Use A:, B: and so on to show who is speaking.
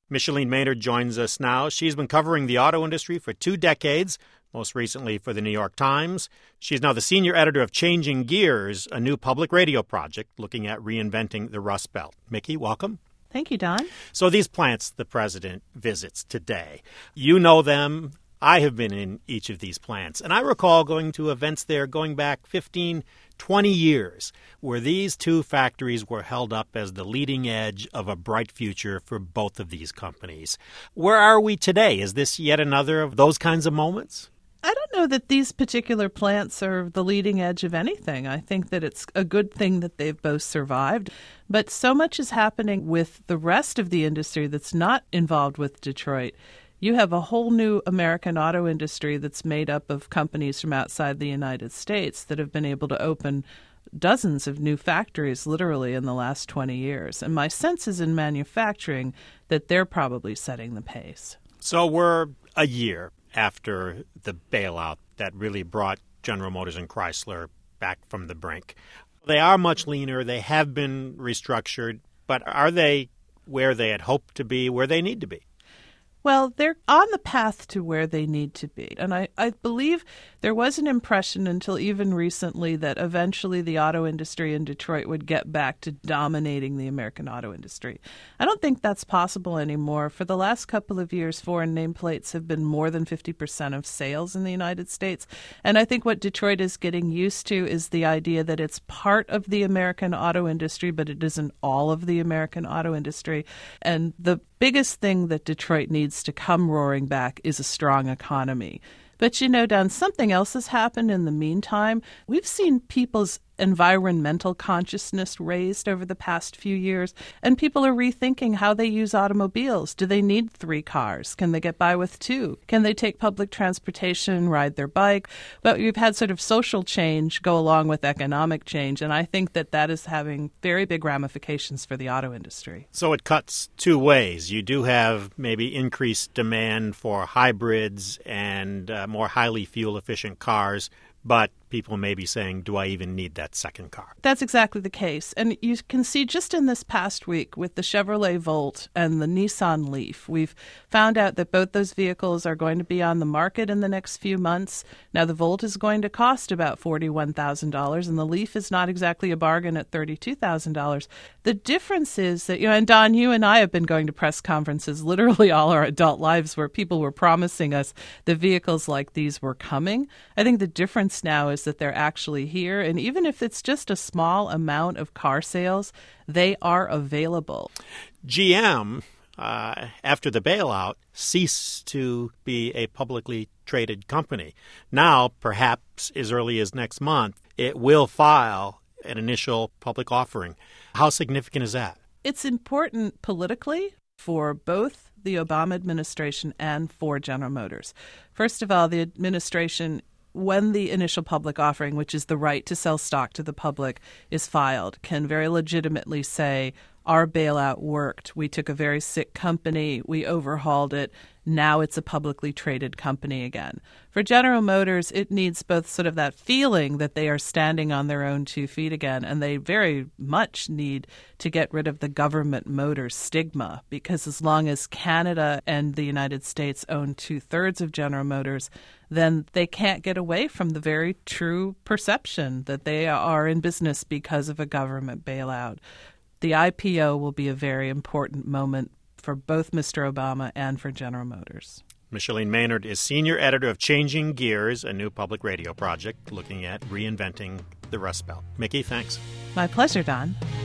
A: Micheline Maynard joins us now. She's been covering the auto industry for 2 decades, most recently for the New York Times. She's now the senior editor of Changing Gears, a new public radio project looking at reinventing the Rust Belt. Mickey, welcome.
B: Thank you, Don.
A: So these plants the president visits today, you know them. I have been in each of these plants, and I recall going to events there going back 15, 20 years, where these 2 factories were held up as the leading edge of a bright future for both of these companies. Where are we today? Is this yet another of those kinds of moments?
B: I don't know that these particular plants are the leading edge of anything. I think that it's a good thing that they've both survived. But so much is happening with the rest of the industry that's not involved with Detroit. You have a whole new American auto industry that's made up of companies from outside the United States that have been able to open dozens of new factories literally in the last 20 years. And my sense is in manufacturing that they're probably setting the pace.
A: So we're a year after the bailout that really brought General Motors and Chrysler back from the brink. They are much leaner. They have been restructured. But are they where they had hoped to be, where they need to be?
B: Well, they're on the path to where they need to be. And I believe there was an impression until even recently that eventually the auto industry in Detroit would get back to dominating the American auto industry. I don't think that's possible anymore. For the last couple of years, foreign nameplates have been more than 50% of sales in the United States. And I think what Detroit is getting used to is the idea that it's part of the American auto industry, but it isn't all of the American auto industry. And the biggest thing that Detroit needs to come roaring back is a strong economy. But, you know, Don, something else has happened in the meantime. We've seen people's environmental consciousness raised over the past few years, and people are rethinking how they use automobiles. Do they need 3 cars? Can they get by with 2? Can they take public transportation, ride their bike? But we've had sort of social change go along with economic change, and I think that that is having very big ramifications for the auto industry.
A: So it cuts 2 ways. You do have maybe increased demand for hybrids and more highly fuel-efficient cars, but people may be saying, do I even need that second car?
B: That's exactly the case. And you can see just in this past week with the Chevrolet Volt and the Nissan Leaf, we've found out that both those vehicles are going to be on the market in the next few months. Now, the Volt is going to cost about $41,000, and the Leaf is not exactly a bargain at $32,000. The difference is that, and Don, you and I have been going to press conferences literally all our adult lives where people were promising us that vehicles like these were coming. I think the difference now is that they're actually here. And even if it's just a small amount of car sales, they are available.
A: GM, after the bailout, ceased to be a publicly traded company. Now, perhaps as early as next month, it will file an initial public offering. How significant is that?
B: It's important politically for both the Obama administration and for General Motors. First of all, the administration, when the initial public offering, which is the right to sell stock to the public, is filed, can very legitimately say, our bailout worked. We took a very sick company. We overhauled it. Now it's a publicly traded company again. For General Motors, it needs both sort of that feeling that they are standing on their own 2 feet again, and they very much need to get rid of the government motor stigma, because as long as Canada and the United States own 2/3 of General Motors, then they can't get away from the very true perception that they are in business because of a government bailout. The IPO will be a very important moment for both Mr. Obama and for General Motors.
A: Micheline Maynard is senior editor of Changing Gears, a new public radio project looking at reinventing the Rust Belt. Mickey, thanks.
B: My pleasure, Don.